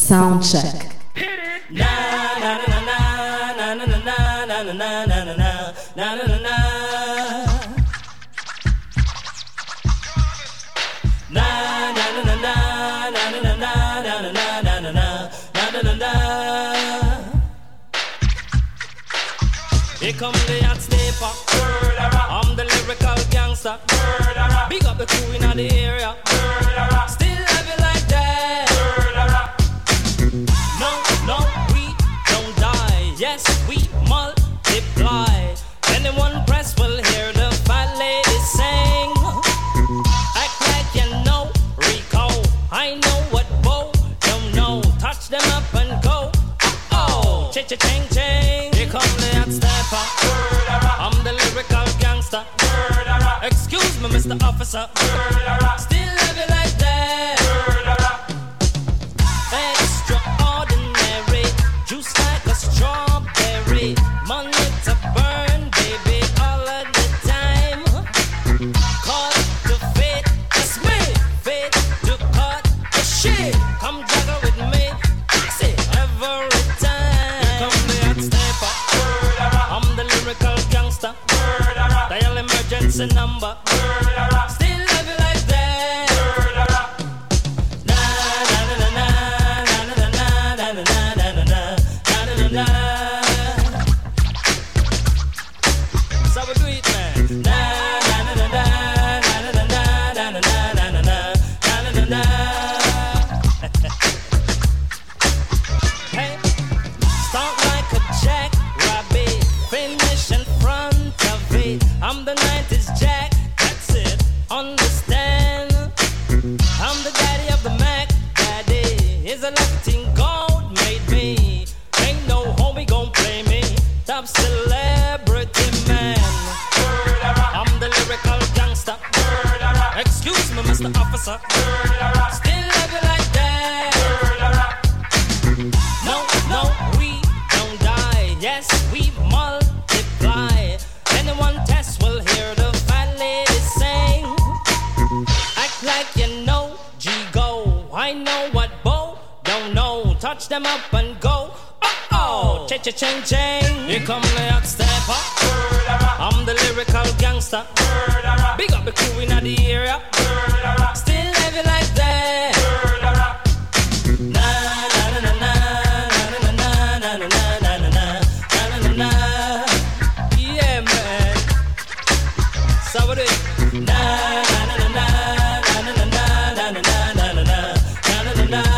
Soundcheck. Here come the hot stepper. I'm the lyrical gangster. Big up the crew in the area. Still have it like that. No, we don't die. Yes, we multiply. Anyone press will hear the fat lady sing. Act like you know Rico. I know what Bo don't know. Touch them up and go. Oh, cha-cha-ching-ching. Here come the hot stepper. I'm the lyrical gangster. Excuse me, Mr. Officer. Still have it like that. Extraordinary. Juice like a strawberry. Money to burn, baby, all of the time. Caught the fit, that's me. Fit to cut the shit. Come juggle with me. Fix it every time. Here come the hot stepper. I'm the lyrical gangster. Dial emergency number. Still have it like that. Na na na na na na na na na na na na na. So we do it, man. Na na na na na na na na na na na na na. Hey, start like a jackrabbit, finish in front of it. I'm the 90s Jack, that's it, understand? I'm the daddy of the Mac, daddy. Is a lucky thing God made me. Ain't no homie gon' play me. Top celebrity man. I'm the lyrical gangster. Excuse me, Mr. Officer. Still have it like that. No, we don't die. Yes, we multiply. Anyone test will hear the fat lady sing. Act like you know G-Go. I know what Bo don't know. Touch them up and go. Oh, cha-cha-ching-ching. Here come the hot stepper. I'm the lyrical gangster. Big up the crew in the area. Still have it like that. Na na na na na na na na na na na na na. Yeah, man. So what it? Na na na na na na na na na na na na.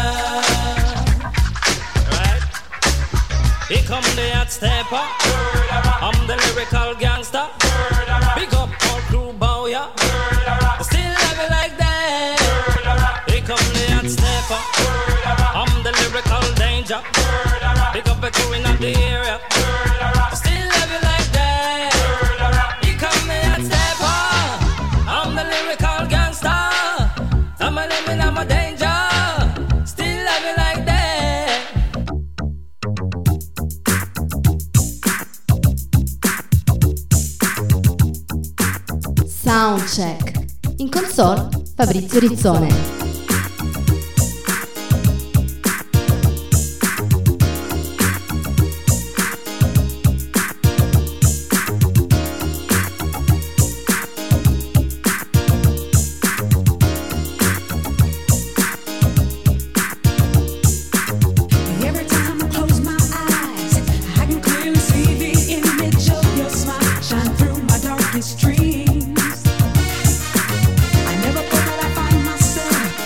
Right? Here come the hot stepper. I'm the lyrical gangster. Big up all crew bow, yeah. Still have it like that. Here come the hot stepper. I'm the lyrical danger. Big up the crew in the area. Still have it like that. Here come the hot stepper. I'm the lyrical gangster. I'm a living, I'm a danger. Still have it like that. Soundcheck. In console Fabrizio Rizzone. Every time I close my eyes, I can clearly see the image of your smile shine through my darkest dreams. I never thought that I'd find myself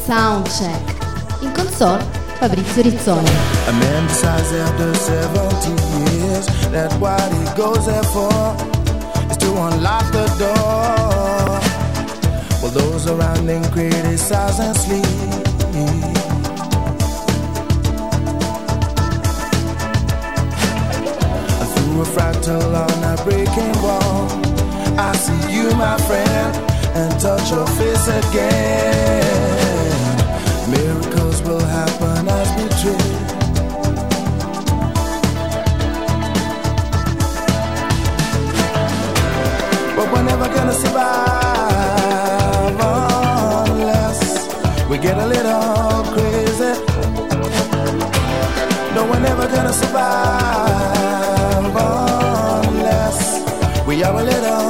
Soundcheck. In console Fabrizio Rizzone. A man decides after 70 years that what he goes there for is to unlock the door. Well, those around him criticize and sleep. Through a fractal on a breaking wall, I see you, my friend, and touch your face again. Miracles will happen as we dream. But we're never gonna survive unless we get a little crazy. No, we're never gonna survive unless we are a little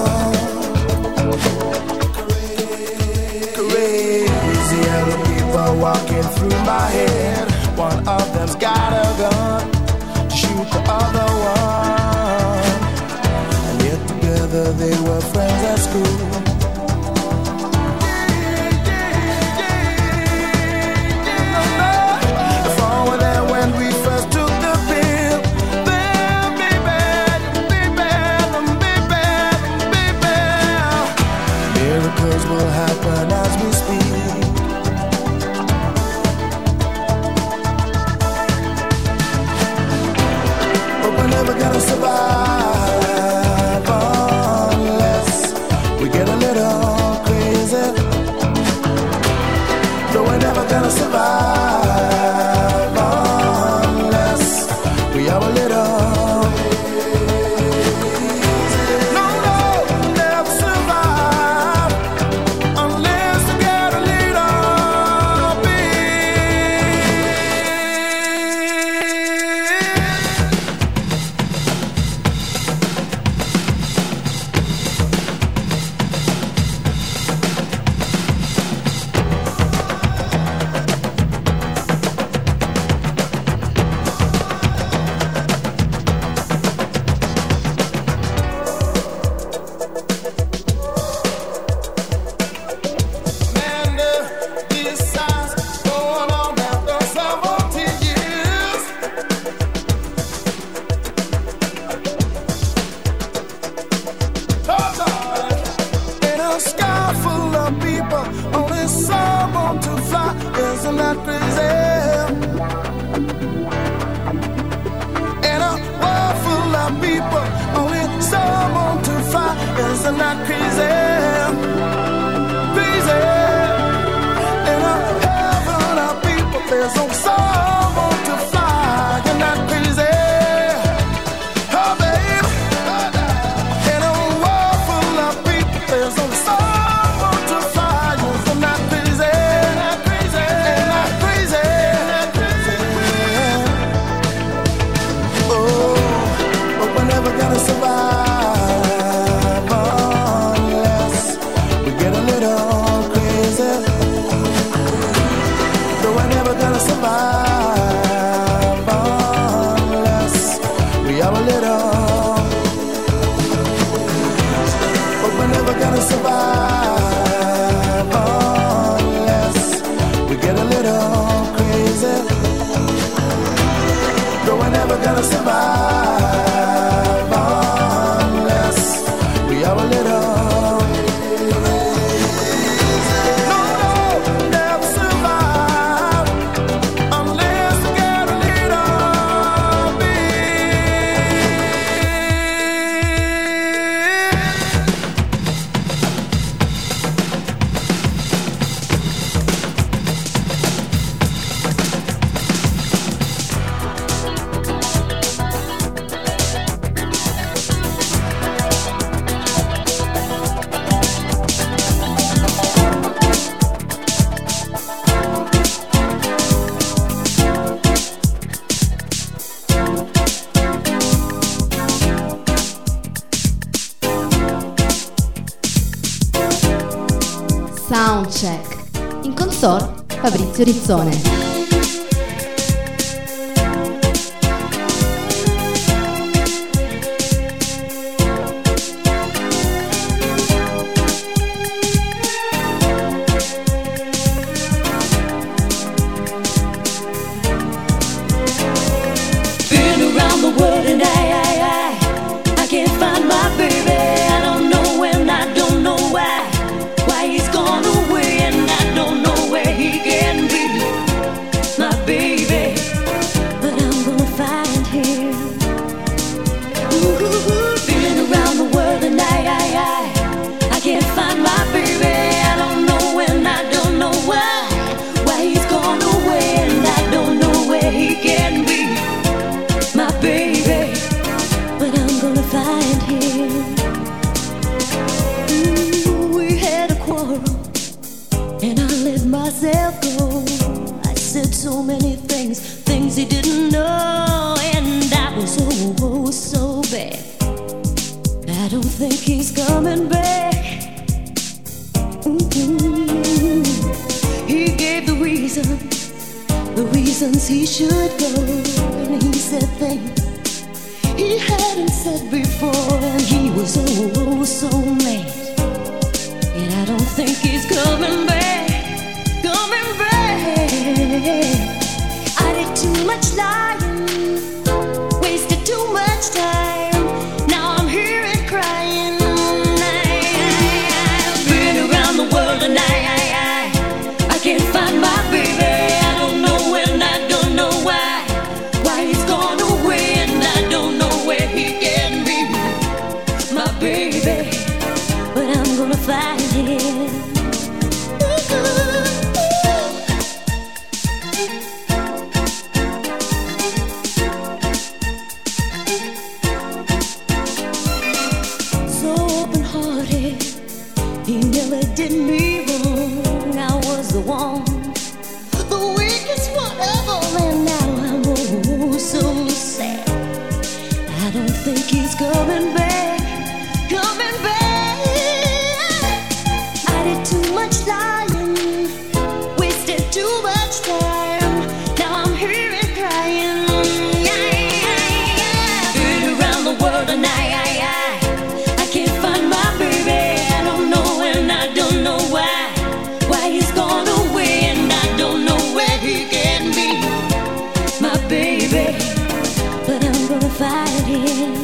crazy. Other people walking through my head. One of them's got a gun to shoot the other one. And yet together they were friends at school. Will happen as we speak. But we're never gonna survive unless we get a little crazy. No, we're never gonna survive unless we are a little. Soundcheck. In console Fabrizio Rizzone. myself go. I said so many things he didn't know, and I was oh so bad. I don't think he's coming back. He gave the reasons he should go, and he said things he hadn't said before, and he was oh so mad. And I don't think he's coming back, coming back. I did too much lying, wasted too much time. Now I'm here and crying. I've been around the world and I can't find my baby. I don't know when, I don't know why he's gone away, and I don't know where he can be, my baby. But I'm gonna find him. So open-hearted, he never did me wrong. I was the one, the weakest one of all, and now I'm oh so sad. I don't think he's coming back, coming back. I did too much lying, wasted too much time. Now I'm here and crying. Been around the world and I can't find my baby. I don't know and I don't know why he's gone away, and I don't know where he can be, my baby. But I'm gonna find him.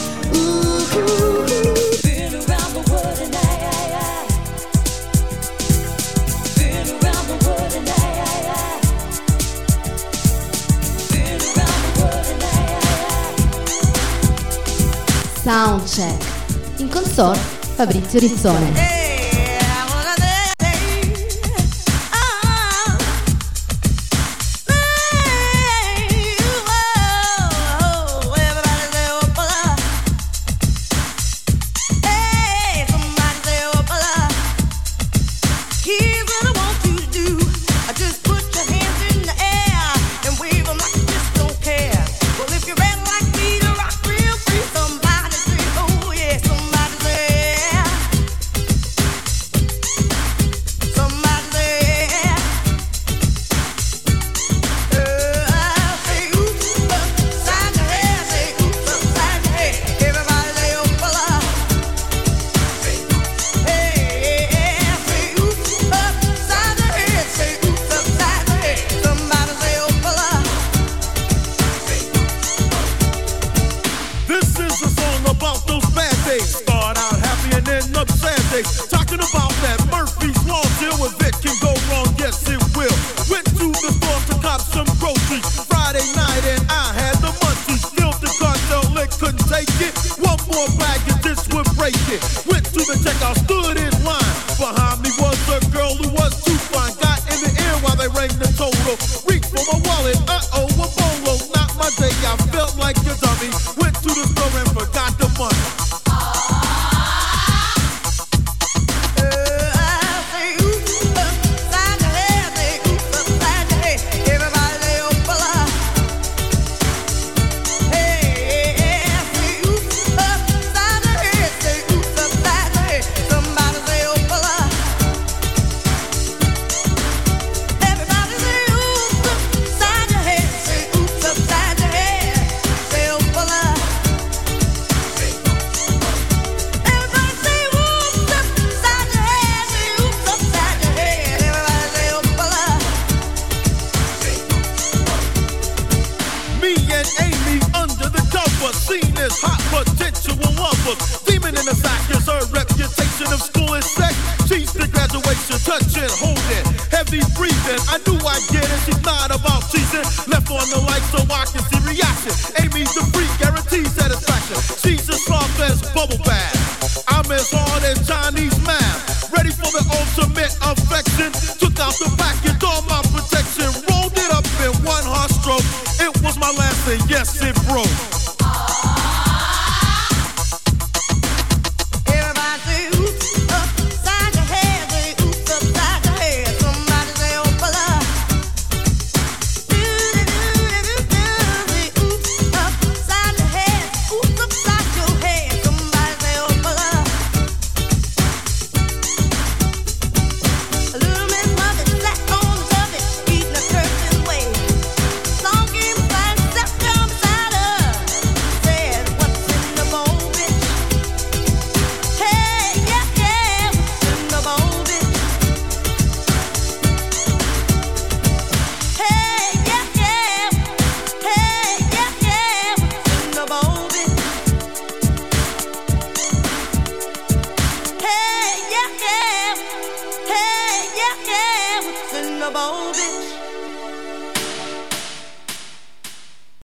Been around the world and been around the world and been around the world and Soundcheck. In console Fabrizio Rizzone. Talking about that Murphy's Law deal with it can go wrong, yes it will. Went to the store to cop some groceries Friday night and I had the munchies. Filled the cartel, it couldn't take it. One more bag and this would break it. Went to the checkout, stood in line. Behind me was a girl who was too fine. Got in the air while they rang the total. Reached for my wallet, a bolo. Not my day, I felt like a dummy. Went to the store and forgot the money. Touching, holding, heavy breathing. I knew I'd get it. She's not about teasing. Left on the light so I can see reaction. Amy's the freak, guaranteed satisfaction. She's as soft as bubble bath. I'm as hard as Chinese math. Ready for the ultimate affection. Took out the package, all my protection. Rolled it up in one hard stroke. It was my last and yes, it broke.